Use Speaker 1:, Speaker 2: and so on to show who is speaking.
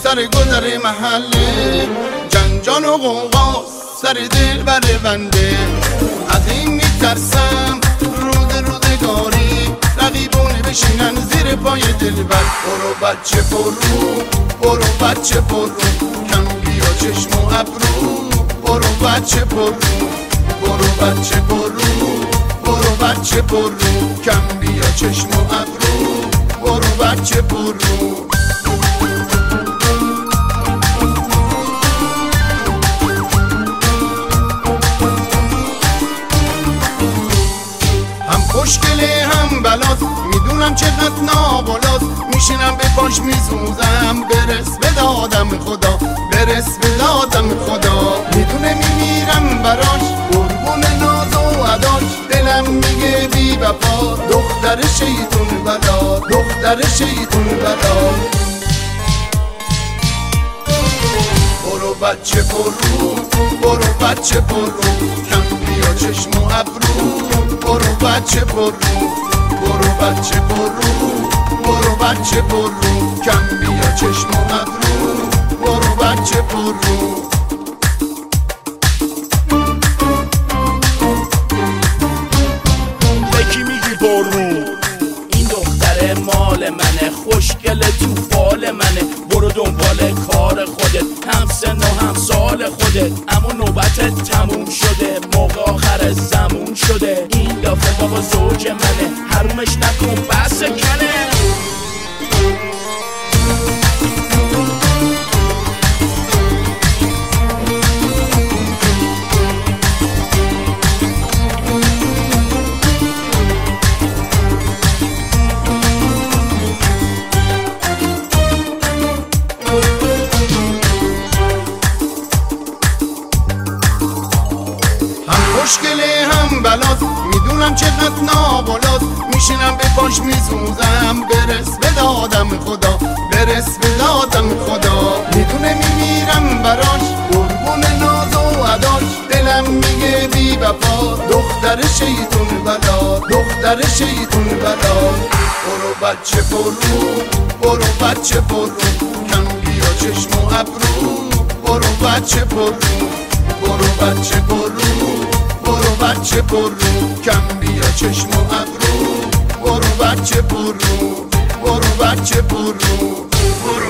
Speaker 1: سر گذر محله، جنجال و غوغا سر دل بر بنده. از این میترسم روزگاری رقیبون بشینن زیر پای دلبر. برو بچه پررو، برو بچه پررو، کم بیا چشم و ابرو. برو بچه پررو، برو بچه پررو، برو بچه پررو، کم بیا چشم و ابرو. برو بچه پررو. هم خوشگله هم بلاست، میدونم چقدر نابالاست. میشینم به پاش میسوزم، برس به دادم خدا، برس به دادم خدا. میدونه میمیرم براش، قربون ناز و عداش. دلم میگه بی وفا، دختر شیطون بلا، دختر شیطون بلا. برو بچه پررو، برو بچه پررو، کم بیا چشم و ابرو. برو بچه پررو، برو بچه پررو، برو بچه پررو، کم بیا چشم و ابرو. برو بچه پررو.
Speaker 2: بکی میگی پررو؟ این دختر مال منه، خوشگل تو بال منه. برو دنبال کار خودت، هم سن و هم سال خودت. اما نوبتت تموم شده، موقع آخر زمون شده. این دفعه بابا زوج منه، حرومش نکن بس کنه.
Speaker 1: خوشگله هم بلاست، میدونم چقدر نابالاست. میشینم به پاش میسوزم، برس به دادم خدا، برس به دادم خدا. میدونه میمیرم براش، قربون ناز و عداش. دلم میگه بی وفا، دختر شیطون بلا، دختر شیطون بلا. برو بچه پررو، برو بچه پررو، کم بیا چشم و ابرو. برو بچه پررو، برو بچه پررو، برو بچه پررو، کم بیا چشم و ابرو. برو بچه پررو، برو بچه پررو، برو